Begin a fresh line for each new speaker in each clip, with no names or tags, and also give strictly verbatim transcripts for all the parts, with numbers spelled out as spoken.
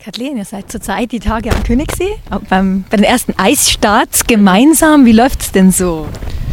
Kathleen, ihr seid zurzeit die Tage am Königssee, beim, bei den ersten Eisstarts gemeinsam. Wie läuft's denn so?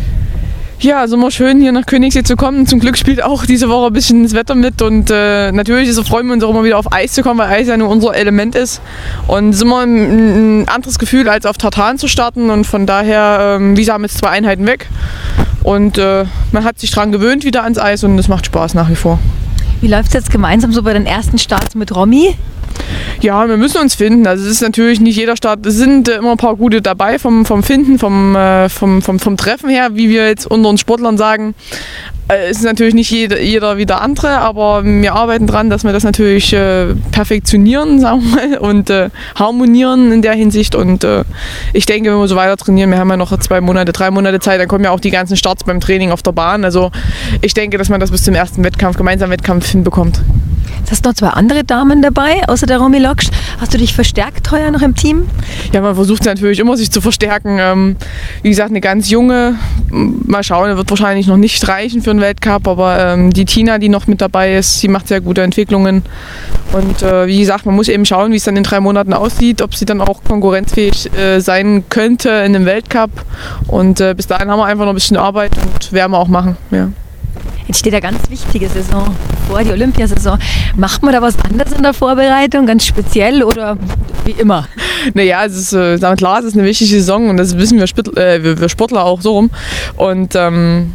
Ja, also immer schön hier nach Königssee zu kommen. Zum Glück spielt auch diese Woche ein bisschen das Wetter mit und äh, natürlich ist, freuen wir uns auch immer wieder auf Eis zu kommen, weil Eis ja nur unser Element ist. Und es ist immer ein, ein anderes Gefühl, als auf Tartan zu starten und von daher, ähm, wie gesagt, haben jetzt zwei Einheiten weg und äh, man hat sich dran gewöhnt wieder ans Eis und es macht Spaß nach wie vor.
Wie läuft es jetzt gemeinsam so bei den ersten Starts mit Romy?
Ja, wir müssen uns finden. Also es ist natürlich nicht jeder Start. Es sind äh, immer ein paar gute dabei vom, vom Finden, vom, äh, vom, vom, vom Treffen her, wie wir jetzt unter uns Sportlern sagen. Äh, es ist natürlich nicht jeder, jeder wie der andere, aber wir arbeiten dran, dass wir das natürlich äh, perfektionieren, sagen wir mal, und äh, harmonieren in der Hinsicht. Und äh, ich denke, wenn wir so weiter trainieren, wir haben ja noch zwei Monate, drei Monate Zeit, dann kommen ja auch die ganzen Starts beim Training auf der Bahn. Also ich denke, dass man das bis zum ersten Wettkampf, gemeinsamen Wettkampf hinbekommt.
Jetzt hast du noch zwei andere Damen dabei, außer der Romy Loksch. Hast du dich verstärkt heuer noch im Team?
Ja, man versucht natürlich immer, sich zu verstärken. Ähm, wie gesagt, eine ganz junge, mal schauen, wird wahrscheinlich noch nicht reichen für einen Weltcup, aber ähm, die Tina, die noch mit dabei ist, die macht sehr gute Entwicklungen. Und äh, wie gesagt, man muss eben schauen, wie es dann in drei Monaten aussieht, ob sie dann auch konkurrenzfähig äh, sein könnte in einem Weltcup. Und äh, bis dahin haben wir einfach noch ein bisschen Arbeit und werden wir auch machen. Ja.
Jetzt steht eine ganz wichtige Saison vor, die Olympiasaison. Macht man da was anderes in der Vorbereitung, ganz speziell oder wie immer?
Naja, es ist, äh, klar, es ist eine wichtige Saison und das wissen wir, Spit äh, wir, wir Sportler auch so rum. Und ähm,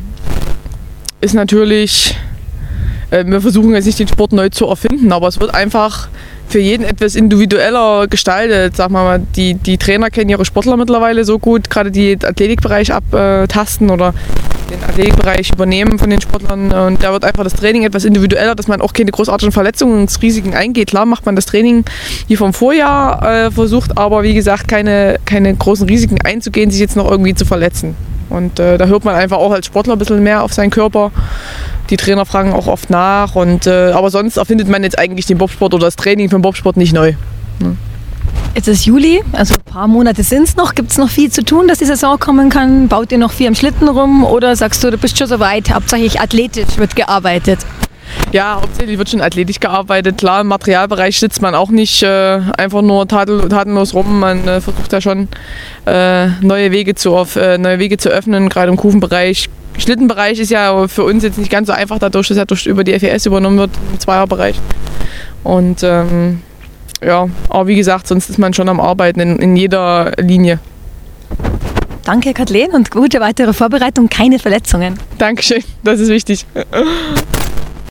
ist natürlich, äh, wir versuchen jetzt nicht den Sport neu zu erfinden, aber es wird einfach für jeden etwas individueller gestaltet. Sag mal, die, die Trainer kennen ihre Sportler mittlerweile so gut, gerade die den Athletikbereich abtasten oder den Athletikbereich übernehmen von den Sportlern. Und da wird einfach das Training etwas individueller, dass man auch keine großartigen Verletzungsrisiken eingeht. Klar macht man das Training wie vom Vorjahr, äh, versucht aber wie gesagt keine, keine großen Risiken einzugehen, sich jetzt noch irgendwie zu verletzen. Und äh, da hört man einfach auch als Sportler ein bisschen mehr auf seinen Körper. Die Trainer fragen auch oft nach. Und, äh, aber sonst erfindet man jetzt eigentlich den Bobsport oder das Training für den Bobsport nicht neu. Ja.
Jetzt ist Juli, also ein paar Monate sind es noch. Gibt es noch viel zu tun, dass die Saison kommen kann? Baut ihr noch viel am Schlitten rum oder sagst du, du bist schon so weit, hauptsächlich athletisch wird gearbeitet?
Ja, hauptsächlich wird schon athletisch gearbeitet. Klar, im Materialbereich sitzt man auch nicht äh, einfach nur tatel, tatenlos rum. Man äh, versucht da schon äh, neue, Wege zu, auf, äh, neue Wege zu öffnen, gerade im Kufenbereich. Schlittenbereich ist ja für uns jetzt nicht ganz so einfach, dadurch, dass er durch, über die F E S übernommen wird im Zweierbereich. Und ähm, ja, aber wie gesagt, sonst ist man schon am Arbeiten in, in jeder Linie.
Danke, Kathleen, und gute weitere Vorbereitung, keine Verletzungen.
Dankeschön, das ist wichtig.